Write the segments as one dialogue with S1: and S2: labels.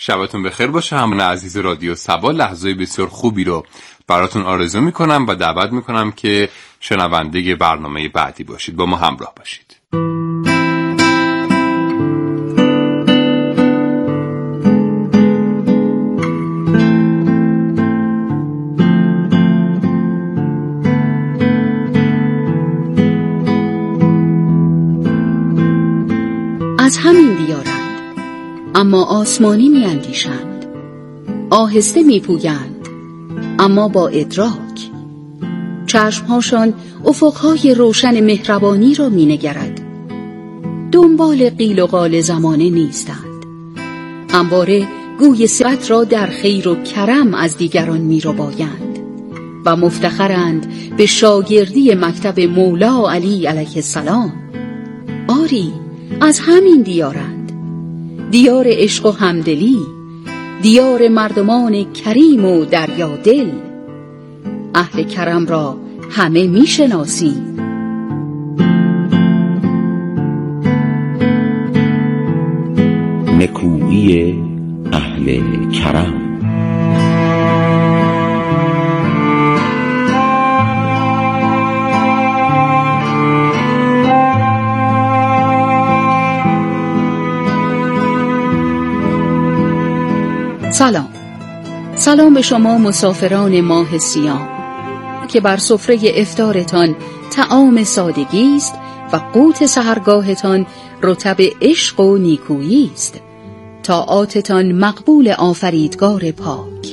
S1: شبتون بخیر باشه. همون عزیز رادیو صبا، لحظه بسیار خوبی رو براتون آرزو میکنم و دعوت میکنم که شنونده برنامه بعدی باشید، با ما همراه باشید.
S2: از همین دیارند، اما آسمانی می اندیشند، آهسته می پویند اما با ادراک. چشمهاشان افقهای روشن مهربانی را می نگرد. دنبال قیل و قال زمانه نیستند، همواره گوی صفت را در خیر و کرم از دیگران می ربایند و مفتخرند به شاگردی مکتب مولا علی علیه السلام. آری، از همین دیارند، دیار عشق و همدلی، دیار مردمان کریم و دریادل. اهل کرم را همه می شناسیم.
S3: نکویی اهل کرم.
S2: سلام به شما مسافران ماه صیام که بر سفره افطارتان طعام سادگی است و قوت سحرگاهتان رطب عشق و نیکویی است. طاعاتتان مقبول آفریدگار پاک.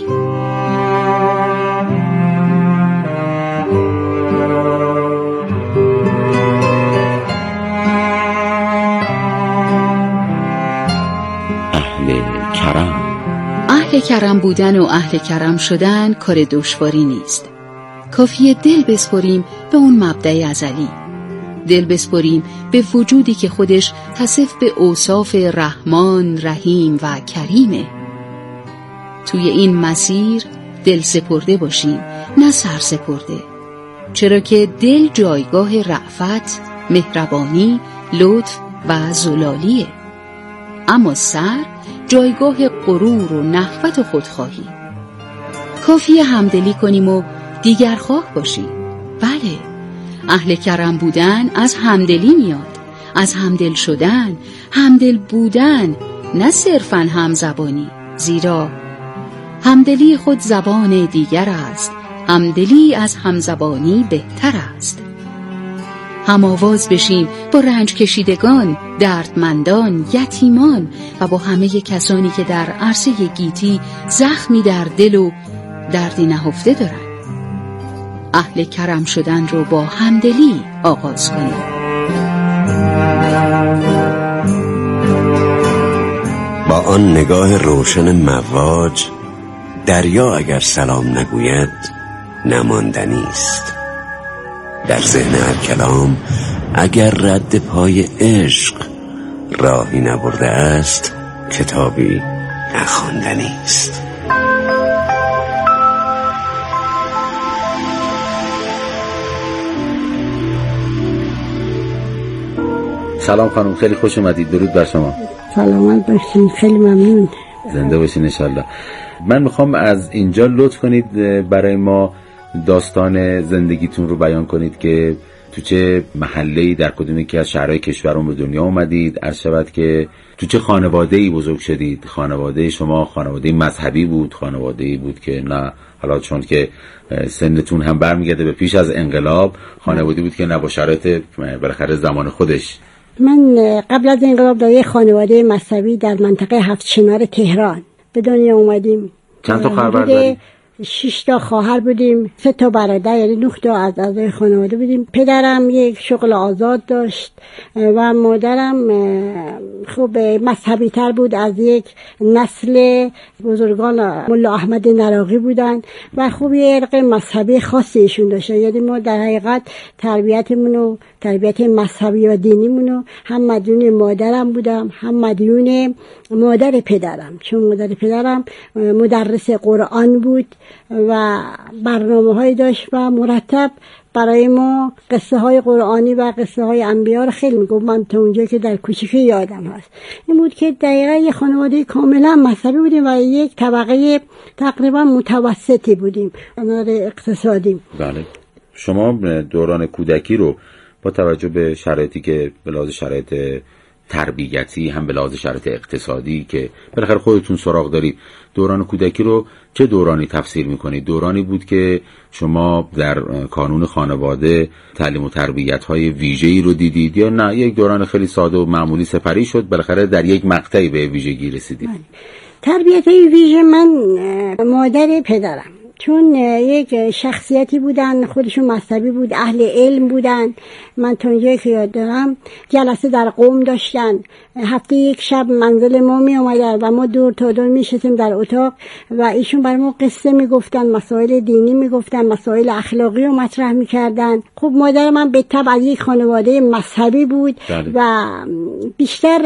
S2: اهل کرم بودن و اهل کرم شدن کار دشواری نیست. کافیه دل بسپریم به اون مبدأ ازلی، دل بسپریم به وجودی که خودش تصف به اوصاف رحمان، رحیم و کریمه. توی این مسیر دل سپرده باشیم، نه سر سپرده، چرا که دل جایگاه رأفت، مهربانی، لطف و زلالیه، اما سر جایگاه غرور و نخوت و خودخواهی. کافیه همدلی کنیم و دیگرخواه باشیم. بله، اهل کرم بودن از همدلی میاد، از همدل شدن، همدل بودن، نه صرفاً همزبانی. زیرا همدلی خود زبان دیگر است، همدلی از همزبانی بهتر است. هم آواز بشیم با رنج کشیدگان، دردمندان، یتیمان و با همه کسانی که در عرصه گیتی زخمی در دل و دردی نهفته دارند. اهل کرم شدن رو با همدلی آغاز کنیم.
S3: با آن نگاه روشن مواج، دریا اگر سلام نگوید نماندنی است. در ذهن هر کلام اگر رد پای عشق راهی نبرده است، کتابی نخواندنی است.
S4: سلام خانم، خیلی خوش اومدید. درود بر شما.
S5: سلامت باشین، خیلی ممنون.
S4: زنده باشین انشالله. من میخوام از اینجا لطف کنید برای ما داستان زندگیتون رو بیان کنید که تو چه محله‌ای در کدوم یکی از شهرهای کشورمون به دنیا اومدید. عرض شود که تو چه خانواده‌ای بزرگ شدید. خانواده شما خانواده مذهبی بود، خانواده‌ای بود که نه، حالا چون که سنتون هم برمیگرده به پیش از انقلاب، خانواده‌ای بود که نه با شرایط بالاخره زمان خودش.
S5: من قبل از انقلاب در یک خانواده مذهبی در منطقه هفت چنار تهران به دنیا اومدیم.
S4: چند تا خواهر دارید؟
S5: 6 تا خواهر بودیم، 3 تا برادر، یعنی 9 تا از اعضای خانواده بودیم. پدرم یک شغل آزاد داشت و مادرم خوب مذهبی تر بود، از یک نسل بزرگان ملا احمد نراقی بودن و خوب یه عرق مذهبی خاصی ایشون داشتن. یعنی ما در حقیقت تربیتمونو، تربیت مذهبی و دینیمونو هم مدیون مادرم بودم، هم مدیون مادر پدرم، چون مادر پدرم مدرس قرآن بود و برنامه‌های داشت و مرتب برای ما قصه های قرآنی و قصه های انبیا رو خیلی میگفت. من تا اونجا که در کوچیکی یادم هست این بود که دقیقا یه خانواده کاملا مذهبی بودیم و یک طبقه تقریبا متوسطی بودیم از نظر اقتصادی.
S4: بله. شما دوران کودکی رو با توجه به شرایطی که به لحاظ شرایط تربیتی هم به لحاظ شرایط اقتصادی که بالاخره خودتون سراغ دارید، دوران کودکی رو چه دورانی تفسیر میکنید؟ دورانی بود که شما در کانون خانواده تعلیم و تربیت‌های ویژه‌ای رو دیدید یا نه یک دوران خیلی ساده و معمولی سپری شد بالاخره در یک مقطعی به ویژگی رسیدید؟
S5: تربیت‌های ویژه من مادر پدرم، چون یک شخصیتی بودن، خودشون مذهبی بود، اهل علم بودن. من تا اونجایی که یاد دارم جلسه در قم داشتن، هفته یک شب منزل ما می اومدن و ما دور تا دور می شستیم در اتاق و ایشون برای ما قصه می گفتن، مسائل دینی می گفتن، مسائل اخلاقی رو مطرح می کردن. خب مادر من به طبع از یک خانواده مذهبی بود و بیشتر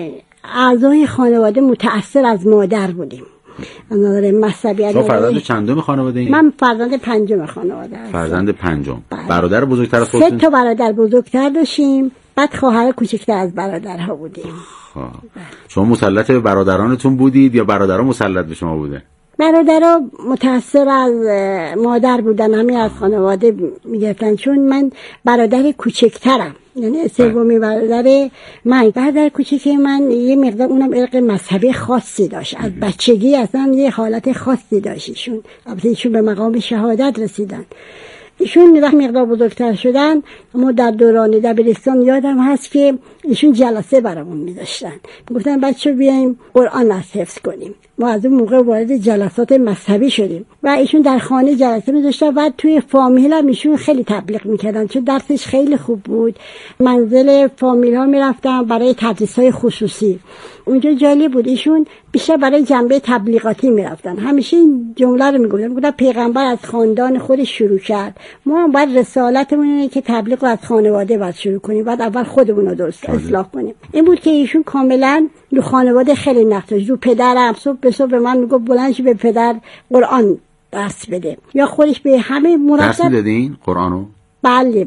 S5: اعضای خانواده متأثر از مادر بودیم. از نظر مذهبی.
S4: شما فرزند چندم خانواده اید؟
S5: من فرزند پنجم خانواده هستم.
S4: فرزند پنجم. برادر بزرگتر از خودتون؟
S5: 3 برادر بزرگتر داشتیم، بعد خواهر کوچکتر از برادرها بودیم.
S4: شما مسلط به برادرانتون بودید یا برادرها مسلط به شما بودن؟
S5: برادرها متأثر از مادر بودن، همین از خانواده میگرفتن، چون من برادر کوچکترم، یعنی سومی برادر من. برادر کوچک من یه مقدار اونم ارق مذهبی خاصی داشت، از بچگی اصلا یه حالت خاصی داشت. ایشون به مقام شهادت رسیدن. ایشون وقت مقدار بزرگتر شدن، ما در دوران دبیرستان یادم هست که ایشون جلسه برامون می‌ذاشتن، گفتن بچه‌ها بیایم قرآن رو حفظ کنیم. ما از اون موقع وارد جلسات مذهبی شدیم و ایشون در خانه جلسه می‌ذاشتن و توی فامیل هم ایشون خیلی تبلیغ می‌کردن، چون درسش خیلی خوب بود. منزل فامیل ها می‌رفتن برای تدریس‌های خصوصی. اونجا جالب بود، ایشون بیشتر برای جنبه تبلیغاتی می‌رفتن. همیشه این جمله رو میگفتن پیغمبر از خاندان خودش شروع کرد، ما هم باید رسالتمون اینه که تبلیغ رو از خانواده باید شروع کنیم، بعد اول خودمون رو درست اصلاح کنیم. این بود که ایشون کاملا رو خانواده خیلی نقد داشت. رو پدرم صبح به صبح به من میگفت بلند شو به پدر قرآن درس بده، یا خودش به همه مرتب
S4: درس میدادین قرآنو؟
S5: بله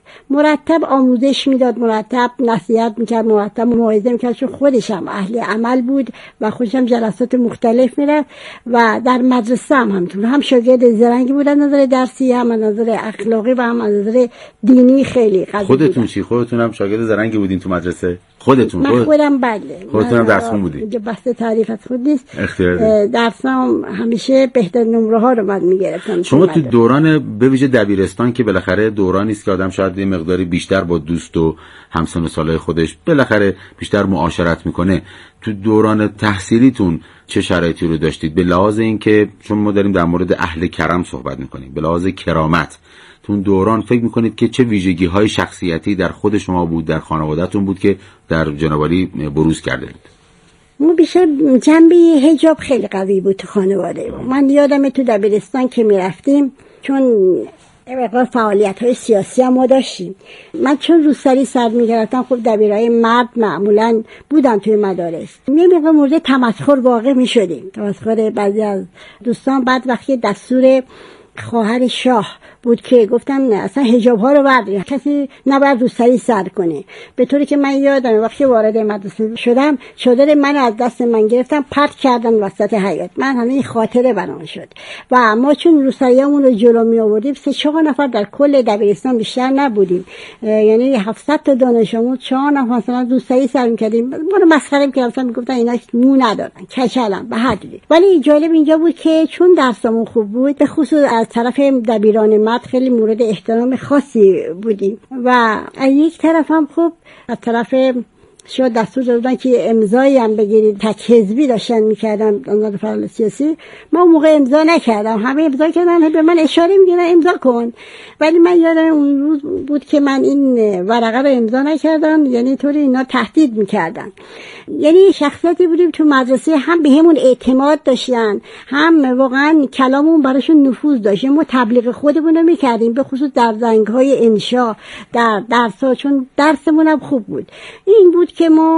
S5: مرتب آموزش میداد، مرتب نصیحت میکرد، مرتب موعظه میکرد، چون خودش هم اهل عمل بود و خودش هم جلسات مختلف میرفت و در مدرسه هم همینطور، هم شاگرد زرنگی بود از نظر درسی، هم از نظر اخلاقی و هم از نظر دینی خیلی قوی.
S4: خودتون چی؟ خودتون هم شاگرد زرنگی بودین تو مدرسه؟ خودتون؟
S5: خودم
S4: خودتون هم درس خون بودین؟
S5: اینجا بحث تعریف از خود نیست،
S4: اختیار
S5: درسام همیشه بهتر نمره ها رو من میگرفتم.
S4: شما تو دوران به ویژه دبیرستان که بالاخره دورانی است که آدم شاید یه مقداری بیشتر با دوست و همسن و سالای خودش بالاخره بیشتر معاشرت میکنه، تو دوران تحصیلیتون چه شرایطی رو داشتید؟ به لحاظ اینکه چون ما داریم در مورد اهل کرم صحبت میکنیم، به لحاظ کرامت تو دوران فکر میکنید که چه ویژگی های شخصیتی در خود شما بود، در خانواده‌تون بود که در جناب عالی بروز کرده بود؟
S5: ما بیشتر جنبه حجاب خیلی قوی بود تو خانواده. من یادم تو دبیرستان که میرفتیم، چون مقدار فعالیت‌های سیاسی هم ما داشتیم، من چون روسری سر می‌گرفتم، خب دبیرای مرد معمولاً بودن توی مدارس، یه مقدار مورد تمسخر واقع می‌شدیم، تمسخر بعضی از دوستان. بعد وقتی دستور خواهر شاه بود که گفتن اصلا حجاب ها رو بردارید، کسی نباید روسری سر کنه، به طوری که من یادم وقتی وارد مدرسه شدم چادر من از دست من گرفتن پرت کردن وسط حیاط. من همین خاطره برام شد و ما چون روسریامون رو جلو می آوردیم 3-4 نفر در کل دبیرستان بیشتر نبودیم، یعنی 700 تا دانش آموز 4 نفر مثلا روسری سر می‌کردیم، ما رو مسخره می‌کردن، میگفتن اینا مو ندارن، کچلن به هر جوری. ولی جالب اینجا بود که چون درسمون خوب بود، به خصوص از طرف دبیران مرد خیلی مورد احترام خاصی بودیم و از یک طرف هم خوب از طرف شاید دستور دادن که امضایی هم بگیرید، تک حزبی داشتن میکردن از نظر فعال سیاسی. من اون موقع امضا نکردم، همه امضا کردن، به من اشاره میگیرن امضا کن، ولی من یادم اون روز بود که من این ورقه رو امضا نکردم، یعنی طوری اینا تهدید میکردن. یعنی شخصیتی بودیم تو مدرسه، هم بهمون اعتماد داشتن، هم واقعا کلاممون براشون نفوذ داشت. ما تبلیغ خودمون رو میکردیم، به خصوص در زنگ‌های انشا، در درس‌ها، چون درسمون هم خوب بود. این بود که ما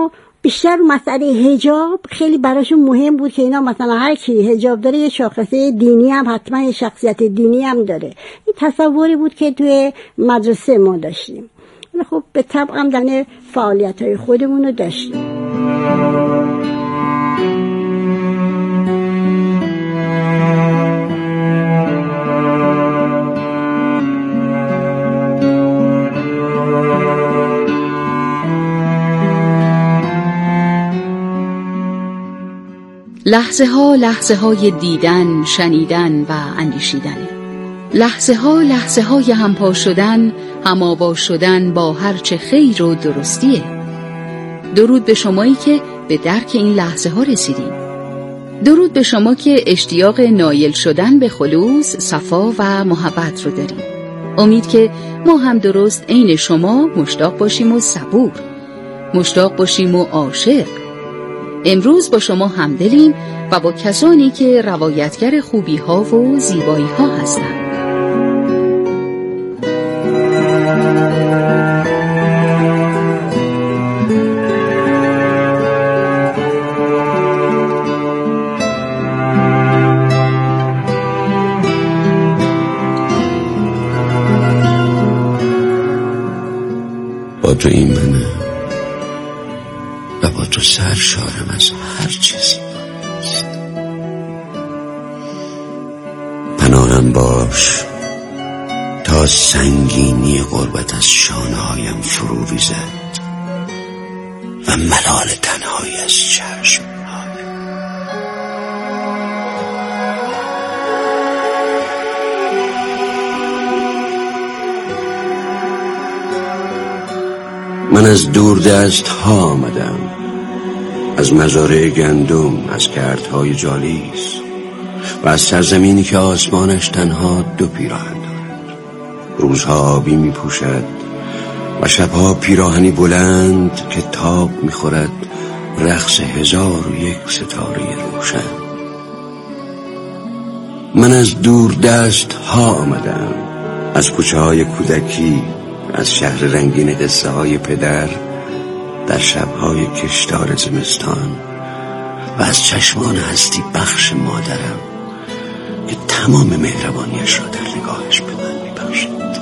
S5: بیشتر مسئله حجاب خیلی براشون مهم بود که اینا مثلا هر کی حجاب داره یه شاخصه دینی هم حتما یه شخصیت دینی هم داره. این تصوری بود که توی مدرسه ما داشتیم. خب به طبع هم در فعالیت‌های خودمون رو داشتیم.
S2: لحظه های دیدن، شنیدن و اندیشیدن. لحظه های همپا شدن، هم‌آوا شدن با هرچه خیر و درستیه. درود به شمایی که به درک این لحظه ها رسیدیم. درود به شما که اشتیاق نایل شدن به خلوص، صفا و محبت رو داریم. امید که ما هم درست عین شما مشتاق باشیم و صبور، مشتاق باشیم و عاشق. امروز با شما همدلیم و با کسانی که روایتگر خوبی ها و زیبایی ها هستند.
S3: با تو این منه و با تو سرشارم از هر چیزی است. پناهم باش تا سنگینی غربت از شانه‌هایم فرو ریزد و ملال تنهایی از چشمهایم. من از دور دست ها آمدم، از مزارع گندم، از کردهای جالیس و از سرزمینی که آسمانش تنها دو پیراهن دارد. روزها آبی می پوشد و شبها پیراهنی بلند که تاب می خورد رقص 1001 ستاره روشن. من از دور دست ها آمدم، از کوچه های کودکی، از شهر رنگین قصه های پدر در شبهای کشدار زمستان و از چشمان هستی بخش مادرم که تمام مهربانیش را در نگاهش به من می‌بخشید.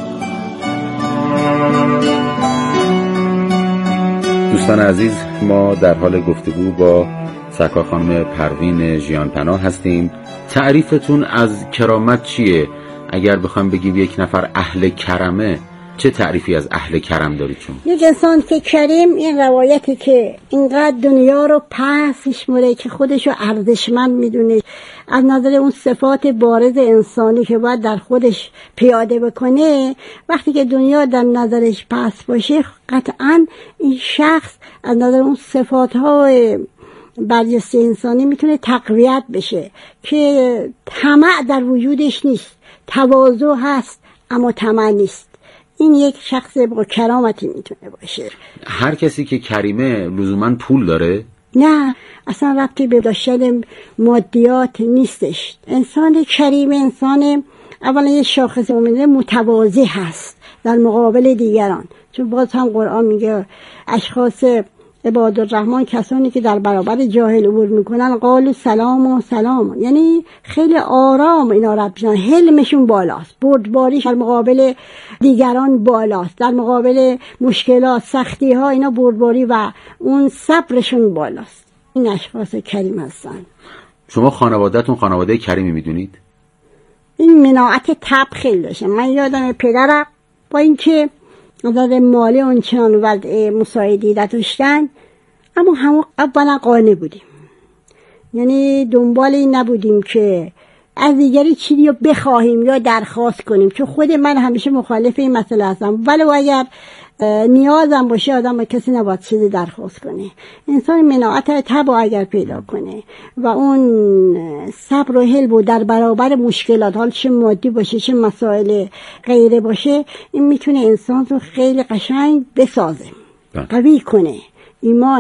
S4: دوستان عزیز، ما در حال گفتگو با سرکار خانم پروین ژیانپناه هستیم. تعریفتون از کرامت چیه؟ اگر بخوایم بگیم یک نفر اهل کرمه، چه تعریفی از اهل کرم دارید شما؟
S5: یک انسان که کریم، این روایتی که اینقدر دنیا رو پس میشمره که خودشو ارزشمند میدونه، از نظر اون صفات بارز انسانی که باید در خودش پیاده بکنه، وقتی که دنیا در نظرش پس باشه، قطعاً این شخص از نظر اون صفات‌های برجسته انسانی میتونه تقویت بشه که طمع در وجودش نیست، تواضع هست اما طمع نیست. این یک شخص با کرامتی میتونه باشه.
S4: هر کسی که کریمه لزوما پول داره؟
S5: نه، اصلا ربطی به داشتن مادیات نیستش. انسان کریم انسان اولا یه شاخص متواضع هست در مقابل دیگران، چون باز هم قرآن میگه اشخاص عباد الرحمن کسانی که در برابر جاهل عبور میکنن قالوا سلام و سلام، یعنی خیلی آرام اینا رد میشن، حلمشون بالاست، بردباریش در مقابل دیگران بالاست، در مقابل مشکلات سختی ها اینا بردباری و اون صبرشون بالاست. این اشخاص کریم هستن.
S4: شما خانواده‌تون خانواده کریمی میدونید؟
S5: این مناعت طبع خیلی داشتم. من یادم پدرم با اینکه نظر مالی اونچنان وضع مساعدی داشتن، اما همون اولا قانع بودیم، یعنی دنبال این نبودیم که از دیگری چیزی رو بخواهیم یا درخواست کنیم، چون خود من همیشه مخالف این مسئله هستم. ولی اگر نیازم باشه آدم با کسی نباید چیزی درخواست کنه. انسان مناعت طبع اگر پیدا کنه و اون صبر و حلم در برابر مشکلات، حال چه مادی باشه چه مسائل غیره باشه، این میتونه انسان رو خیلی قشنگ بسازه، قوی کنه، ایمانو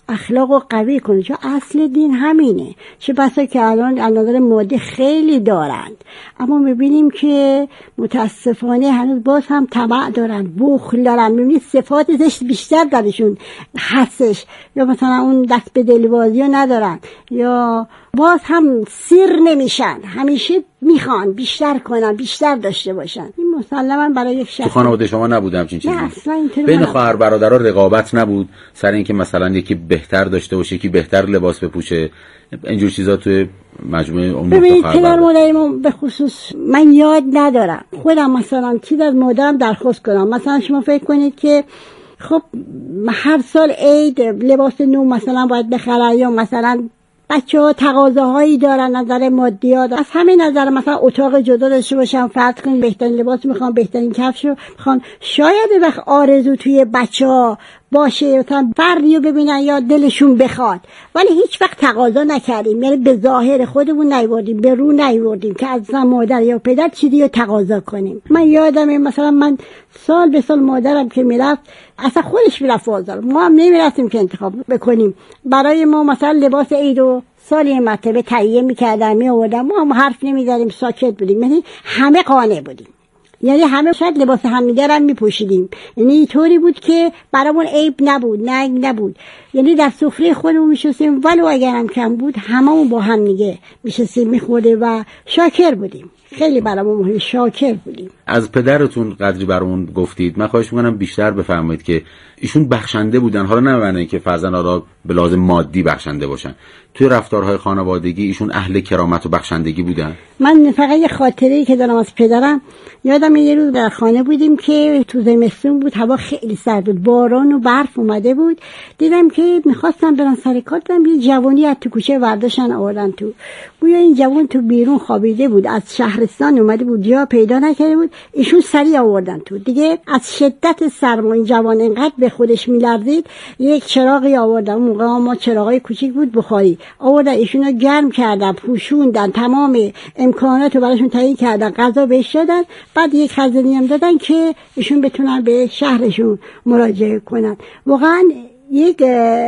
S5: اخلاق رو قوی کنه، چون اصل دین همینه. چه بسا که الان از نظر مادی خیلی دارند، اما میبینیم که متاسفانه هنوز باز هم طمع دارن، بخل دارن. میبینید صفات زشت بیشتر درشون هستش، یا مثلا اون دست به دلبازی ندارن، یا باز هم سیر نمیشن، همیشه میخوان بیشتر کنن، بیشتر داشته باشن. این مسلما برای یک شخص.
S4: تو خانواده شما نبود همچین چیزی؟
S5: نه اصلا اینطوری
S4: بین خواهر برادرها رقابت نبود سر اینکه مثلا یکی بهتر داشته باشه، یکی بهتر لباس بپوشه، اینجور چیزا توی مجموعه اون
S5: ببینید پدر مادرم به خصوص من یاد ندارم خودم مثلا چیز از مادرم درخواست کنم. مثلا شما فکر کنید که خب هر سال عید لباس نو مثلا باید بخرن، یا مثلا بچه‌ها تقاضاهایی دارن نظر مادیات، از همین نظر مثلا اتاق جدا داشته باشن، فرض کنید بهترین لباس میخوان، بهترین کفشو میخوان. شاید وقت آرزو توی بچه‌ها باشه مثلا فردیو ببینن یا دلشون بخواد، ولی هیچ وقت تقاضا نکردیم، یعنی به ظاهر خودمون نیوردیم، به رو نیوردیم که از مادر یا پدر چیزی رو تقاضا کنیم. من یادمه مثلا من سال به سال مادرم که میرفت اصلا خودش میرفت بازار، ما هم نمیرفتیم که انتخاب بکنیم. برای ما مثلا لباس عید رو سالی مرتبه تهیه میکردن میآوردن، ما هم حرف نمیزدیم، ساکت بودیم، یعنی همه قانع بودیم، یعنی همه شاید لباس همدیگر هم میپوشیدیم. یعنی اینطوری بود که برامون عیب نبود، ننگ نبود. یعنی در سفره خودمون میشستیم، ولو اگرم کم بود هممون با هم دیگه میشستیم میخورده و شاکر بودیم. خیلی برامون مهم، شاکر بودیم.
S4: از پدرتون قدری برامون گفتید، من خواهش میکنم بیشتر بفرمایید که ایشون بخشنده بودن، حالا نه معنی که فرزند را به لازم مادی بخشنده باشن، توی رفتارهای خانوادگی ایشون اهل کرامت و بخشندگی بودن. من
S5: فقط یه خاطره‌ای که دارم از پدرم، یادم یه روز در خانه بودیم که تو زمستون بود، هوا خیلی سرد بود، باران و برف اومده بود، دیدم که میخواستم برن سر کار، دیدم یه جوانی از تو کوچه ورداشتن آوردن تو. گویا این جوان تو بیرون خوابیده بود، از شهرستان اومده بود، جا پیدا نکرده بود، ایشون سریع آوردن تو. دیگه از شدت سرما این جوان انقدر به خودش میلرزید، یک چراغی آوردن، اون موقع ما چراغای کوچیک بود بخاری آوردن، ایشونو گرم کردن، پوشوندن، تمام امکانات رو براشون تعیین کردن، غذا بهش دادن، بعد یک خزینه هم دادن که ایشون بتونن به شهرشون مراجعه کنن. واقعا یک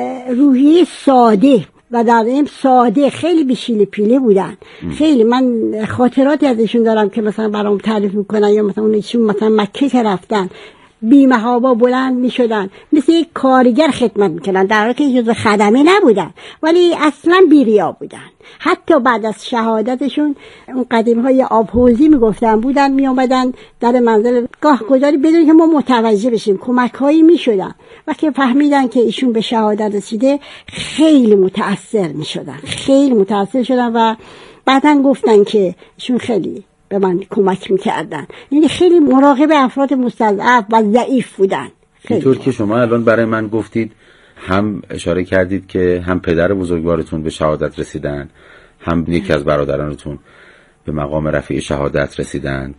S5: روحیه ساده و در این ساده، خیلی بیشیل پیله بودن. خیلی من خاطراتی ازشون دارم که مثلا برام تعریف میکنن، یا مثلا اونشون مثلا مکه که رفتن بیمهابا بلند میشدن، مثل یک کارگر خدمت میکردن، در حالی که جزو خدمه نبودن ولی اصلا بیریا بودن. حتی بعد از شهادتشون اون قدیم های آبحوزی میگفتن بودن، میامدن در منزل گاه گذاری بدون که ما متوجه بشیم، کمک هایی میشدن. وقتی فهمیدن که ایشون به شهادت رسیده خیلی متأثر میشدن، خیلی متأثر شدن و بعدن گفتن که ایشون خیلی به من کمک میکردن، یعنی خیلی مراقب افراد مستضعف و ضعیف بودن.
S4: اینطور که شما الان برای من گفتید، هم اشاره کردید که هم پدر بزرگوارتون به شهادت رسیدن، هم یکی از برادرانتون به مقام رفیع شهادت رسیدن.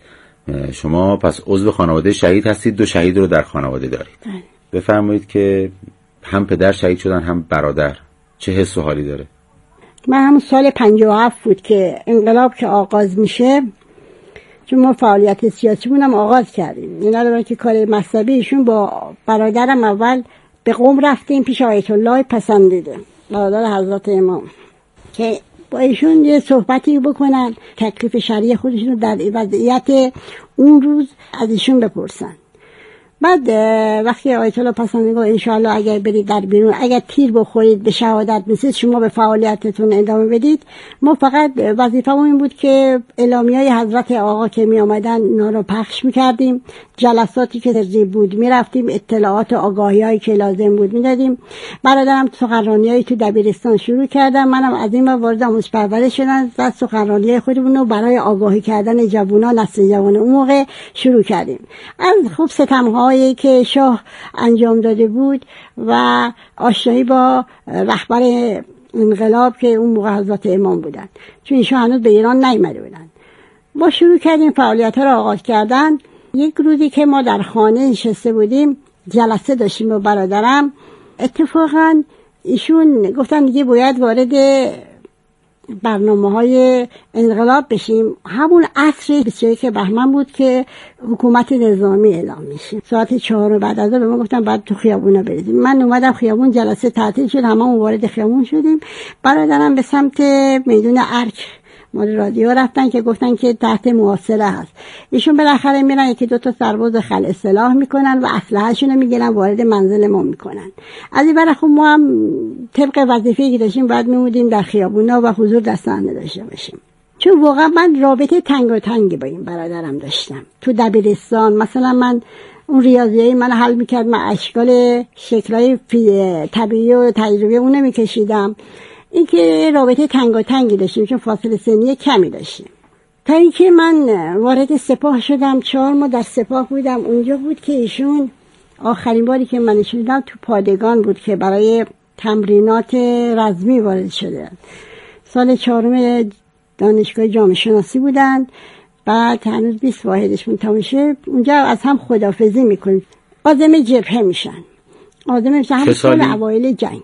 S4: شما پس عضو خانواده شهید هستید، 2 شهید رو در خانواده دارید. بفرمایید که هم پدر شهید شدن هم برادر، چه حس و حالی داره؟
S5: من همون سال 57 بود که انقلاب که آغاز میشه، چون ما فعالیت سیاسیمون هم آغاز کردیم، اینا رو که کار مذهبی، ایشون با برادرم اول به قم رفتیم پیش آیت الله پسندیده، برادر حضرت امام، که با ایشون یه صحبتی بکنن، تکلیف شرعی خودشون رو در وضعیت اون روز از ایشون بپرسن. بعد وقتی آیت الله پسندیده گفت انشاءالله اگر برید در بیرون، اگر تیر بخورید به شهادت برسید، شما به فعالیتتون ادامه بدید. ما فقط وظیفه‌مون این بود که اعلامیه‌های حضرت آقا که می آمدن اونا رو پخش می‌کردیم، جلساتی که ترجیح بود می‌رفتیم، اطلاعات و آگاهی‌هایی که لازم بود می‌دادیم. برادرم سخنرانی‌های تو دبیرستان شروع کردم، منم از این وارد آموزش پرورش شدم و سخنرانی‌های خودمون رو برای آگاهی کردن جوانان، نسل جوان اون موقع شروع کردیم. از خوب ستم‌هایی که شاه انجام داده بود و آشنایی با رهبر انقلاب که اون موقع حضرت امام بودن، چون ایشون هنوز به ایران نیامده بودن. ما شروع کردیم فعالیت‌ها رو آغاز کردن. یک روزی که ما در خانه نشسته بودیم، جلسه داشتیم با برادرم، اتفاقا ایشون گفتن دیگه باید وارد برنامه‌های انقلاب بشیم. همون عصر 21 بهمن بود که حکومت نظامی اعلام میشه. ساعت 4 بعد از ظهر به ما گفتن بعد تو خیابونا برید. من اومدم خیابون، جلسه تعطیل شد، هممون وارد خیابون شدیم. برادرم به سمت میدون ارک مال رادیو رفتن که گفتن که تحت محاصره هست. ایشون بالاخره میرن یکی دو تا سرباز خلع سلاح میکنن و اسلحه‌شون رو میگیرن وارد منزل ما میکنن. از این برای خب ما هم طبق وظیفه‌ای که داشتیم بعد میمودیم در خیابونا و حضور در صحنه داشته باشیم. چون واقعا من رابطه تنگ با این برادرم داشتم. تو دبیرستان مثلا من اون ریاضیایی من حل میکرد، من اشکال شکل‌های طبیعی و تجربی اون نمیکشیدم. این که رابطه تنگی داشتیم چون فاصله سنی کمی داشتیم. تا اینکه من وارد سپاه شدم، 4 ماه در سپاه بودم. اونجا بود که ایشون آخرین باری که من دیدم تو پادگان بود که برای تمرینات رزمی وارد شده. سال 4 دانشگاه جامعه شناسی بودن. بعد هنوز 20 واحدشون تموم شد. اونجا از هم خداحافظی میکنیم. عازم جبهه میشن. همین سال اوایل جنگ.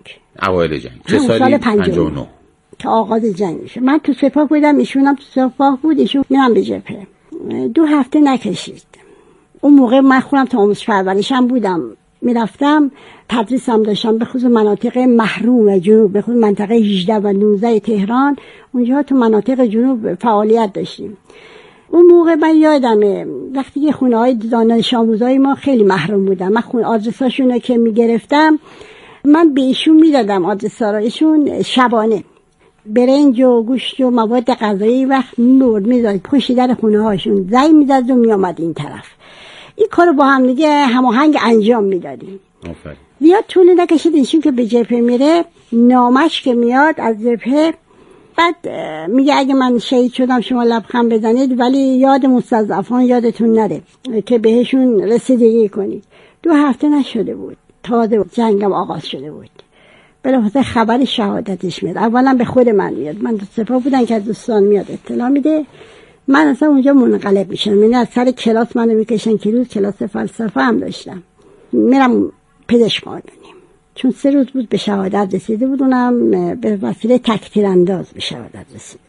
S4: چه سالی؟ 59
S5: که آغاز جنگ میشه. من تو سپاه بودم، ایشونم تو سپاه بود. ایشون میرم به جبهه. 2 هفته نکشید. اون موقع من خودم تا آموزش پرورشم بودم، میرفتم تدریسم داشتم به خصوص مناطق محروم جنوب، به خصوص منطقه 18 و 19 تهران. اونجا تو مناطق جنوب فعالیت داشتیم. اون موقع من یادمه وقتی که خونه‌های دانش آموزای ما خیلی محروم بودن، من آدرساشون که میگرفتم من به ایشون میدادم آدرسا رو. ایشون شبانه برنج و گوشت و مواد غذایی وقت میذارد پشت در خونه هاشون زنگ میزد و میامد این طرف. این کارو با هم دیگه هماهنگ انجام میدادیم. زیاد طول نکشید ایشون که به جبهه میره، نامش که میاد از جبهه، بعد میگه اگه من شهید شدم شما لبخند بزنید ولی یاد مستضعفان یادتون نره که بهشون رسیدگی کنید. 2 هفته نشده بود، تازه جنگم آغاز شده بود. بلافاصله خبر شهادتش میاد. اولا به خود من میاد. من تو سپاه بودن که از دوستان میاد اطلاع میده. من اصلا اونجا منقلب میشم. یعنی از سر کلاس منو میکشن که روز کلاس فلسفه هم داشتم. میرم پزشک قانونی. چون 3 روز بود به شهادت رسیده بود، اونم به وسیله تکتیر انداز به شهادت رسیده.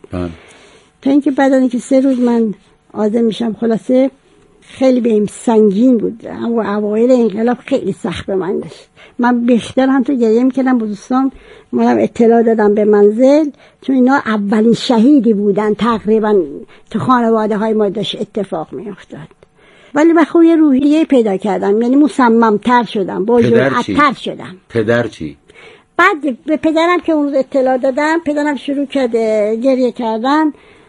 S5: تا اینکه بعد از اینکه 3 روز من عازم میشم، خلاصه خیلی بهم سنگین بود. اما اوایل انقلاب خیلی سخت به من داشت. من بیشتر هم تو گریه میکردم. با دوستان منم اطلاع دادم به منزل، چون اینا اولین شهیدی بودن تقریبا تو خانواده های ما داشت اتفاق میافتاد. ولی من خوی روحیه پیدا کردم، یعنی مصمم‌تر شدم، با جرأت‌تر شدم.
S4: پدر چی؟
S5: بعد به پدرم که اون روز اطلاع دادم، پدرم شروع کرده گریه کردن.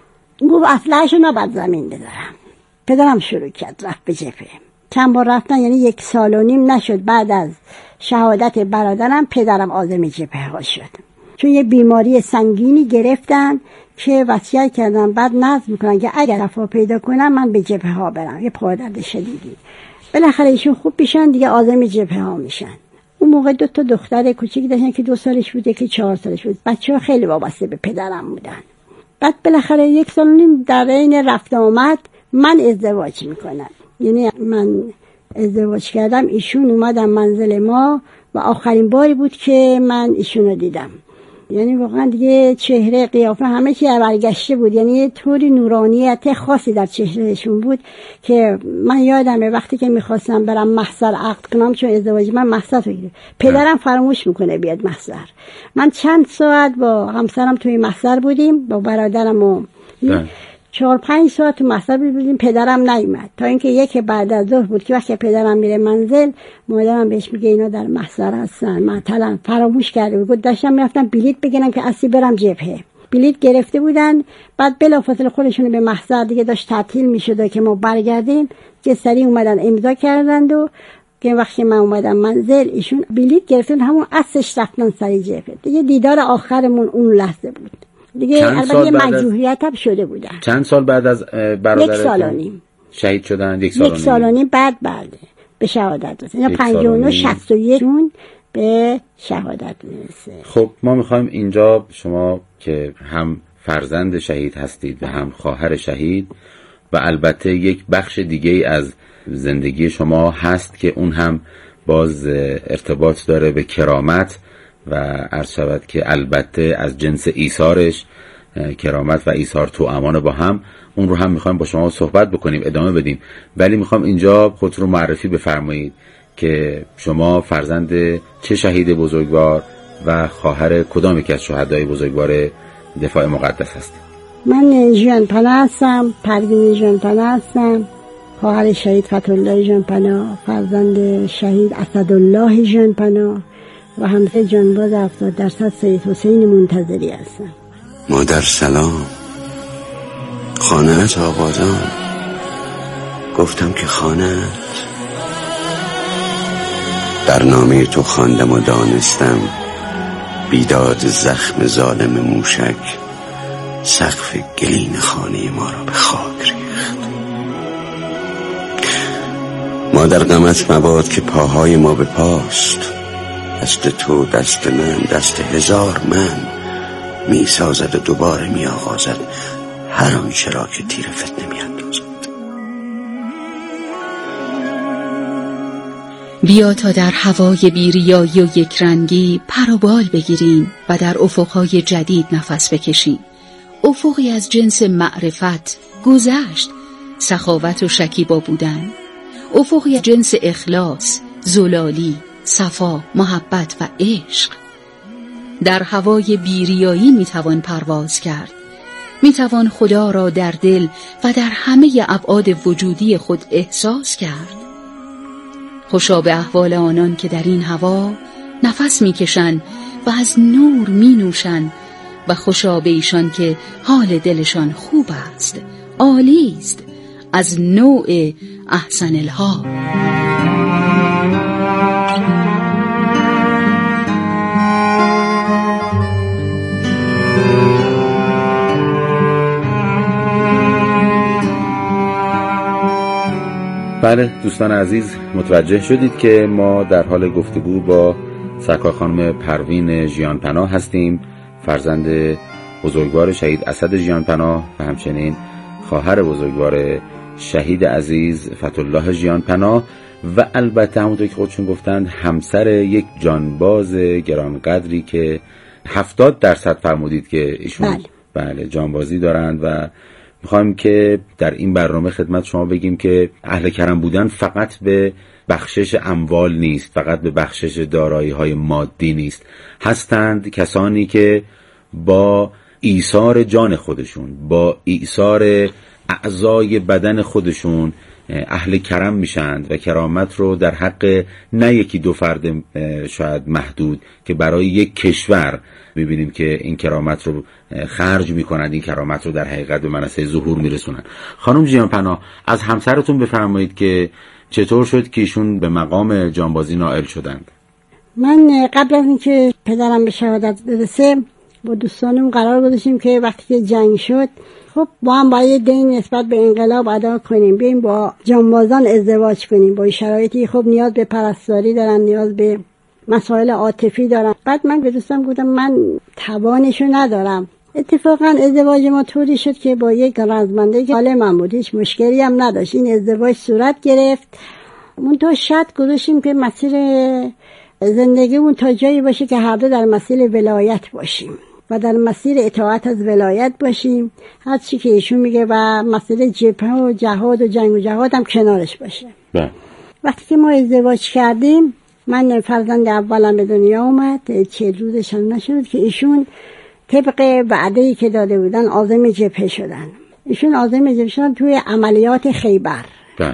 S5: گفت اسلحه‌شو نباید زمین بذارم. پدرم شروع کرد رفت به جبهه. چند بار رفتن، یعنی 1.5 سال نشد بعد از شهادت برادرم پدرم عازم جبهه ها شد. چون یه بیماری سنگینی گرفتن که وصیت کردن بعد نظم میکنن که اگر رفاه پیدا کنم من به جبهه ها برم، یه پادرد شدیدی. بالاخره ایشون خوب بشن دیگه، عازم جبهه ها میشن. اون موقع 2 تا دختر کوچیک داشتن که 2 سالش بود، یکی 4 سالش بود. بچه‌ها خیلی وابسته به پدرم بودن. بعد بالاخره 1.5 سال در این رفت آمد من ازدواج میکنم. یعنی من ازدواج کردم، ایشون اومدن منزل ما و آخرین باری بود که من ایشون رو دیدم. یعنی واقعا دیگه چهره، قیافه، همه چی برگشته بود. یعنی یه طوری نورانیت خاصی در چهرهشون بود که من یادمه وقتی که میخواستم برم محضر عقد کنم، چون ازدواج من محضر رو گرفت، پدرم فراموش میکنه بیاد محضر. من چند ساعت با همسرم توی محضر بودیم، با برادرم و 4-5 ساعت تو محضر بودیم. پدرم نیومد تا اینکه 1 بعد از ظهر بود که وقتی پدرم میره منزل، مادرم بهش میگه اینا در محضر هستن. مثلا فراموش کرده بود. داشتم میرفتم بلیط بگیرم که اصلی برم جبهه. بلیط گرفته بودن. بعد بلافاصله خودشون به محضر دیگه داشت تعطیل میشد که ما برگردیم، که سریع اومدن امضا کردند و که وقتی من اومدم منزل ایشون بلیط گرفتن، همون اصلش رفتن سری جبهه. دیگه دیدار آخرمون اون لحظه بود. دیگه البته مجروحیت هم شده بودن.
S4: چند سال بعد از برادرتون
S5: 1.5 سال
S4: شهید شدن؟ 1.5
S5: سال بعد به شهادت رسید. 59 61 به شهادت میرسه.
S4: خب ما میخوایم اینجا شما که هم فرزند شهید هستید و هم خواهر شهید و البته یک بخش دیگه از زندگی شما هست که اون هم باز ارتباط داره به کرامت و عرض شود که البته از جنس ایثارش کرامت و ایثار توأمان با هم، اون رو هم میخوایم با شما صحبت بکنیم، ادامه بدیم. ولی میخوام اینجا خودتون رو معرفی بفرمایید که شما فرزند چه شهید بزرگوار و خواهر کدام یکی از شهدای بزرگوار دفاع مقدس هستید؟
S5: من ژیانپنا هستم، پروین ژیانپنا هستم، خواهر شهید فتح‌الله ژیانپنا، فرزند شهید اسدالله ژیانپنا و همسر جانباز 70% سید حسین منتظری هستم.
S3: مادر سلام، خانه‌ات آبادان. گفتم که خانه‌ات. در نامه تو خواندم و دانستم بیداد زخم ظالم موشک سقف گلین خانه ما را به خاک ریخت. مادر غمت مباد که پاهای ما به پاست، دست تو، دست من، دست هزار من می سازد و دوباره می آغازد هر آنچه را که تیر فتنه می اندازد.
S2: بیا تا در هوای بیریایی و یکرنگی پر و بال بگیریم و در افقهای جدید نفس بکشیم. افقی از جنس معرفت، گذشت، سخاوت و شکیبا بودن. افقی از جنس اخلاص، زلالی، صفا، محبت و عشق. در هوای بیریایی میتوان پرواز کرد. میتوان خدا را در دل و در همه ابعاد وجودی خود احساس کرد. خوشا به احوال آنان که در این هوا نفس میکشند و از نور مینوشند و خوشا به ایشان که حال دلشان خوب است، عالی است، از نوع احسن الحال.
S4: بله دوستان عزیز، متوجه شدید که ما در حال گفتگو با سرکار خانم پروین ژیانپنا هستیم، فرزند بزرگوار شهید اسد ژیانپنا و همچنین خواهر بزرگوار شهید عزیز فتح‌الله ژیانپنا و البته همونطور که خودشون گفتند همسر یک جانباز گرانقدری که 70% فرمودید که ایشون بله جانبازی دارند. و میخوایم که در این برنامه خدمت شما بگیم که اهل کرم بودن فقط به بخشش اموال نیست، فقط به بخشش دارایی‌های مادی نیست. هستند کسانی که با ایثار جان خودشون، با ایثار اعضای بدن خودشون اهل کرم میشند و کرامت رو در حق نه یکی دو فرد شاید محدود که برای یک کشور میبینیم که این کرامت رو خرج میکنند، این کرامت رو در حقیقت به منصه ظهور میرسونند. خانم ژیانپنا، از همسرتون بفرمایید که چطور شد که ایشون به مقام جانبازی نائل شدند؟
S5: من قبل از اینکه پدرم به شهادت برسه با دوستانم قرار گذاشتیم که وقتی که جنگ شد خب با هم باید دین نسبت به انقلاب ادا کنیم، بیاییم با جانبازان ازدواج کنیم. با شرایطی خب نیاز به پرستاری دارن، نیاز به مسائل عاطفی دارن. بعد من به دوستم گفتم من توانشو ندارم. اتفاقا ازدواج ما طوری شد که با یک رزمنده که حال من بود، هیچ مشکلی هم نداشت. این ازدواج صورت گرفت. منتها شرط گذاشتیم که مسیر زندگیمون تا جایی باشه که هر دو در مسیر ولایت باشیم و در مسیر اطاعت از ولایت باشیم، هر چی که ایشون میگه، و مسیر جبهه و جهاد و جنگ و جهاد هم کنارش باشه. وقتی که ما ازدواج کردیم، من فرزند اولم به دنیا اومد، 40 روزش هم نشد که ایشون طبق وعده‌ای که داده بودن عازم جبهه شدن. ایشون عازم جبهه شدن توی عملیات خیبر،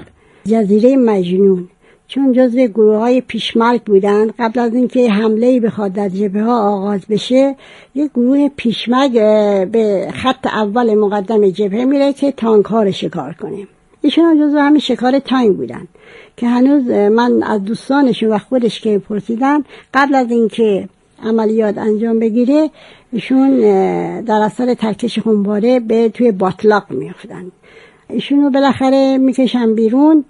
S5: جزیره مجنون، چون جزو گروه‌های پیشمرگ بودن. قبل از اینکه حمله‌ای بخواد در جبهه‌ها آغاز بشه، یک گروه پیشمرگ به خط اول مقدم جبهه میره که تانک‌ها رو شکار کنه. ایشون هم جزو همین شکار تانک بودن که هنوز من از دوستانشون و خودش که پرسیدم، قبل از اینکه عملیات انجام بگیره ایشون در اثر ترکش خونباره به توی باطلاق میافتن. ایشونو بالاخره میکشن بیرون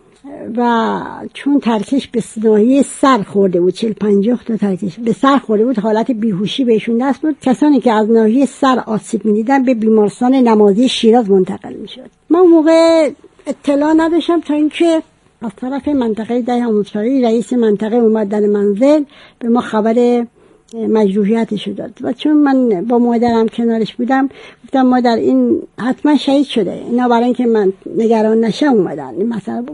S5: و چون ترکش به ناحیه سر خورده بود، 40-50 تا ترکش به سر خورده بود، حالت بیهوشی بهشون دست بود. کسانی که از ناحیه سر آسیب می‌دیدن به بیمارستان نمازی شیراز منتقل میشد. من اون موقع اطلاع نداشتم تا اینکه از طرف منطقه ده آموزشی رئیس منطقه اومد در منزل به ما خبر مجروحیتشو داد. و چون من با مادرم کنارش بودم گفتم مادر این حتما شهید شده، اینا برای اینکه من نگران نشم اومدن این مثلا